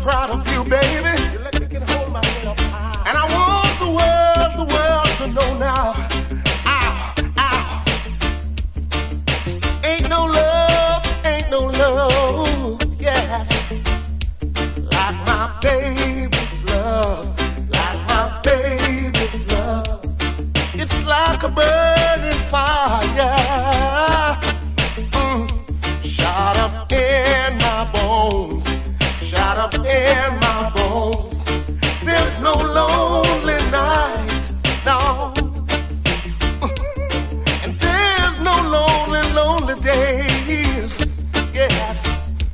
proud of you, baby. You let me get hold of my head up high. And I want the world to know now. Ow, ow. Ain't no love, yes. Like my baby's love, like my baby's love. It's like a bird